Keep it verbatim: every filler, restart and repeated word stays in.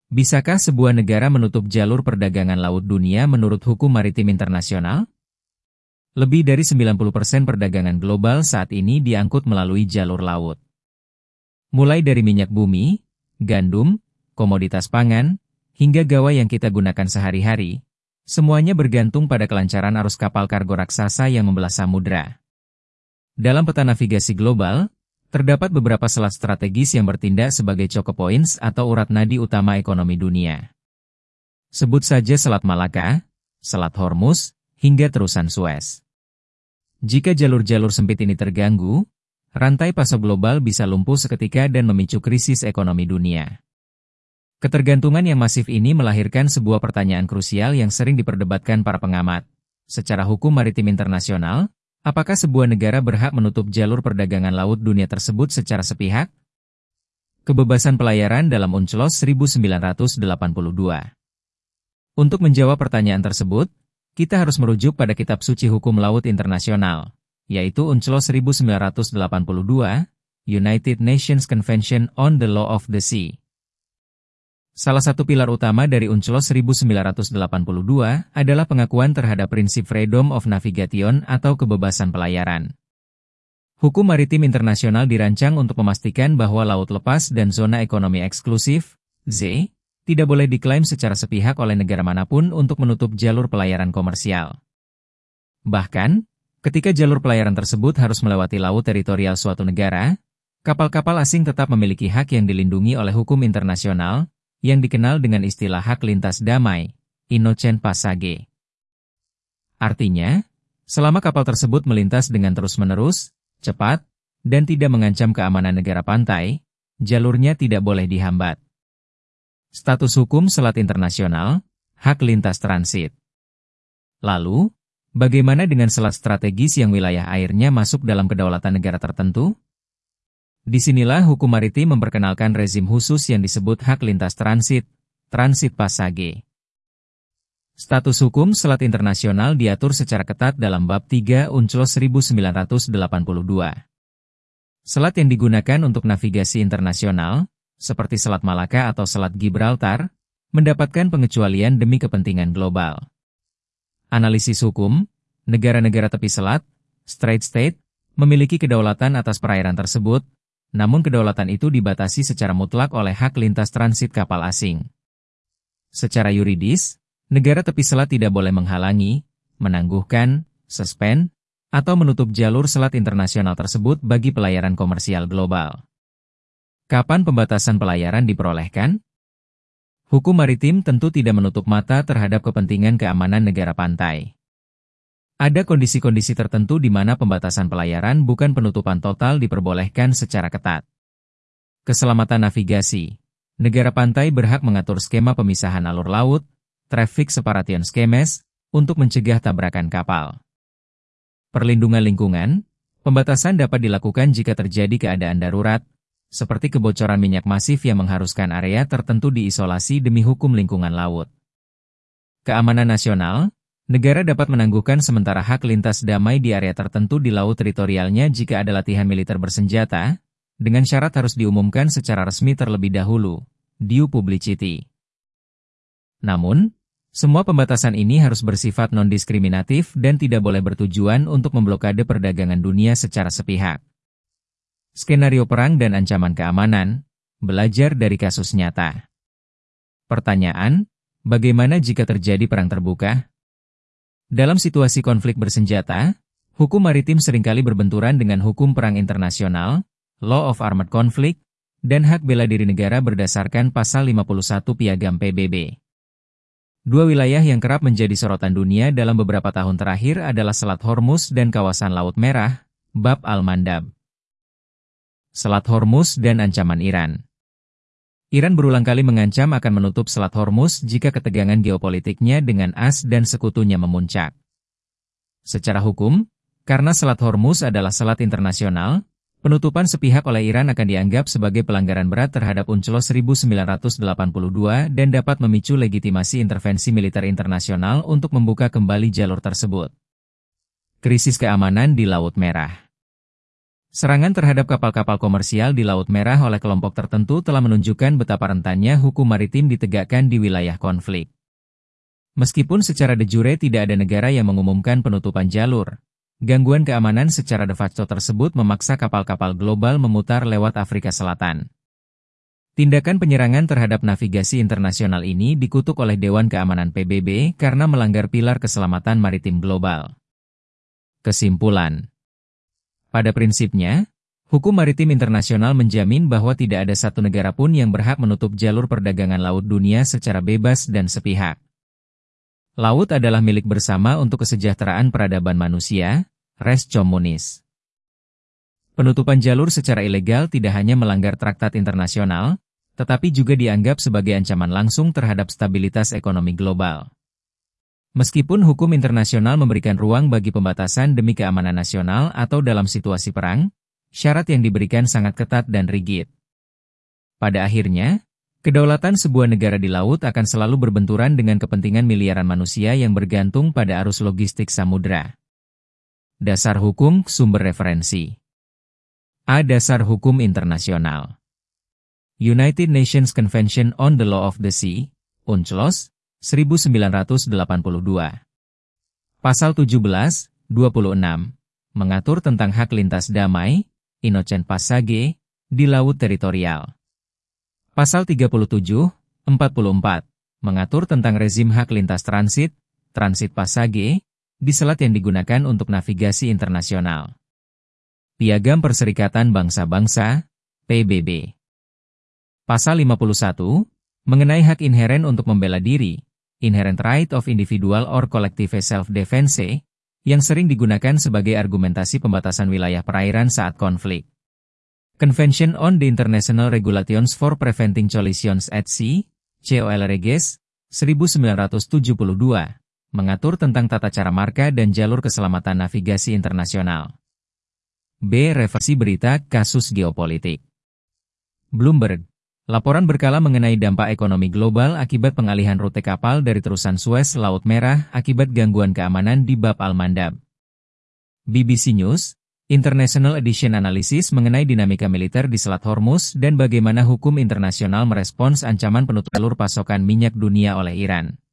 Bisakah sebuah negara menutup jalur perdagangan laut dunia menurut hukum maritim internasional? Lebih dari sembilan puluh persen perdagangan global saat ini diangkut melalui jalur laut. Mulai dari minyak bumi, gandum, komoditas pangan, hingga gawai yang kita gunakan sehari-hari, semuanya bergantung pada kelancaran arus kapal kargo raksasa yang membelah samudra. Dalam peta navigasi global, terdapat beberapa selat strategis yang bertindak sebagai choke points atau urat nadi utama ekonomi dunia. Sebut saja Selat Malaka, Selat Hormuz, hingga terusan Suez. Jika jalur-jalur sempit ini terganggu, rantai pasok global bisa lumpuh seketika dan memicu krisis ekonomi dunia. Ketergantungan yang masif ini melahirkan sebuah pertanyaan krusial yang sering diperdebatkan para pengamat. Secara hukum maritim internasional, apakah sebuah negara berhak menutup jalur perdagangan laut dunia tersebut secara sepihak? Kebebasan pelayaran dalam UNCLOS seribu sembilan ratus delapan puluh dua. Untuk menjawab pertanyaan tersebut, kita harus merujuk pada kitab suci hukum laut internasional, yaitu UNCLOS seribu sembilan ratus delapan puluh dua, United Nations Convention on the Law of the Sea. Salah satu pilar utama dari UNCLOS seribu sembilan ratus delapan puluh dua adalah pengakuan terhadap prinsip freedom of navigation atau kebebasan pelayaran. Hukum maritim internasional dirancang untuk memastikan bahwa laut lepas dan zona ekonomi eksklusif, Z, tidak boleh diklaim secara sepihak oleh negara manapun untuk menutup jalur pelayaran komersial. Bahkan, ketika jalur pelayaran tersebut harus melewati laut teritorial suatu negara, kapal-kapal asing tetap memiliki hak yang dilindungi oleh hukum internasional, yang dikenal dengan istilah hak lintas damai, innocent passage. Artinya, selama kapal tersebut melintas dengan terus-menerus, cepat, dan tidak mengancam keamanan negara pantai, jalurnya tidak boleh dihambat. Status hukum selat internasional, hak lintas transit. Lalu, bagaimana dengan selat strategis yang wilayah airnya masuk dalam kedaulatan negara tertentu? Disinilah hukum maritim memperkenalkan rezim khusus yang disebut hak lintas transit, transit passage. Status hukum selat internasional diatur secara ketat dalam bab tiga UNCLOS seribu sembilan ratus delapan puluh dua. Selat yang digunakan untuk navigasi internasional, seperti Selat Malaka atau Selat Gibraltar, mendapatkan pengecualian demi kepentingan global. Analisis hukum, negara-negara tepi selat, Strait State, memiliki kedaulatan atas perairan tersebut, namun kedaulatan itu dibatasi secara mutlak oleh hak lintas transit kapal asing. Secara yuridis, negara tepi selat tidak boleh menghalangi, menangguhkan, suspend, atau menutup jalur selat internasional tersebut bagi pelayaran komersial global. Kapan pembatasan pelayaran diperolehkan? Hukum maritim tentu tidak menutup mata terhadap kepentingan keamanan negara pantai. Ada kondisi-kondisi tertentu di mana pembatasan pelayaran bukan penutupan total diperbolehkan secara ketat. Keselamatan navigasi. Negara pantai berhak mengatur skema pemisahan alur laut, traffic separation schemes, untuk mencegah tabrakan kapal. Perlindungan lingkungan. Pembatasan dapat dilakukan jika terjadi keadaan darurat, seperti kebocoran minyak masif yang mengharuskan area tertentu diisolasi demi hukum lingkungan laut. Keamanan nasional. Negara dapat menangguhkan sementara hak lintas damai di area tertentu di laut teritorialnya jika ada latihan militer bersenjata, dengan syarat harus diumumkan secara resmi terlebih dahulu, due publicity. Namun, semua pembatasan ini harus bersifat non-diskriminatif dan tidak boleh bertujuan untuk memblokade perdagangan dunia secara sepihak. Skenario perang dan ancaman keamanan, belajar dari kasus nyata. Pertanyaan, bagaimana jika terjadi perang terbuka? Dalam situasi konflik bersenjata, hukum maritim seringkali berbenturan dengan hukum perang internasional, Law of Armed Conflict, dan hak bela diri negara berdasarkan Pasal lima puluh satu Piagam P B B. Dua wilayah yang kerap menjadi sorotan dunia dalam beberapa tahun terakhir adalah Selat Hormuz dan kawasan Laut Merah, Bab al-Mandab. Selat Hormuz dan ancaman Iran. Iran berulang kali mengancam akan menutup Selat Hormuz jika ketegangan geopolitiknya dengan A S dan sekutunya memuncak. Secara hukum, karena Selat Hormuz adalah selat internasional, penutupan sepihak oleh Iran akan dianggap sebagai pelanggaran berat terhadap UNCLOS seribu sembilan ratus delapan puluh dua dan dapat memicu legitimasi intervensi militer internasional untuk membuka kembali jalur tersebut. Krisis keamanan di Laut Merah. Serangan terhadap kapal-kapal komersial di Laut Merah oleh kelompok tertentu telah menunjukkan betapa rentannya hukum maritim ditegakkan di wilayah konflik. Meskipun secara de jure tidak ada negara yang mengumumkan penutupan jalur, gangguan keamanan secara de facto tersebut memaksa kapal-kapal global memutar lewat Afrika Selatan. Tindakan penyerangan terhadap navigasi internasional ini dikutuk oleh Dewan Keamanan P B B karena melanggar pilar keselamatan maritim global. Kesimpulan. Pada prinsipnya, hukum maritim internasional menjamin bahwa tidak ada satu negara pun yang berhak menutup jalur perdagangan laut dunia secara bebas dan sepihak. Laut adalah milik bersama untuk kesejahteraan peradaban manusia, res communis. Penutupan jalur secara ilegal tidak hanya melanggar traktat internasional, tetapi juga dianggap sebagai ancaman langsung terhadap stabilitas ekonomi global. Meskipun hukum internasional memberikan ruang bagi pembatasan demi keamanan nasional atau dalam situasi perang, syarat yang diberikan sangat ketat dan rigid. Pada akhirnya, kedaulatan sebuah negara di laut akan selalu berbenturan dengan kepentingan miliaran manusia yang bergantung pada arus logistik samudra. Dasar hukum, sumber referensi. A. Dasar hukum internasional. United Nations Convention on the Law of the Sea, UNCLOS, seribu sembilan ratus delapan puluh dua. Pasal tujuh belas, dua puluh enam, mengatur tentang hak lintas damai, innocent passage, di laut teritorial. Pasal tiga puluh tujuh, empat puluh empat, mengatur tentang rezim hak lintas transit, transit passage, di selat yang digunakan untuk navigasi internasional. Piagam Perserikatan Bangsa-Bangsa, P B B. Pasal lima puluh satu, mengenai hak inheren untuk membela diri, inherent right of individual or collective self-defense, yang sering digunakan sebagai argumentasi pembatasan wilayah perairan saat konflik. Convention on the International Regulations for Preventing Collisions at Sea, C O L R G S, seribu sembilan ratus tujuh puluh dua, mengatur tentang tata cara marka dan jalur keselamatan navigasi internasional. B. Reversi berita kasus geopolitik. Bloomberg. Laporan berkala mengenai dampak ekonomi global akibat pengalihan rute kapal dari terusan Suez Laut Merah akibat gangguan keamanan di Bab al-Mandab. B B C News, International Edition Analysis mengenai dinamika militer di Selat Hormuz dan bagaimana hukum internasional merespons ancaman penutup jalur pasokan minyak dunia oleh Iran.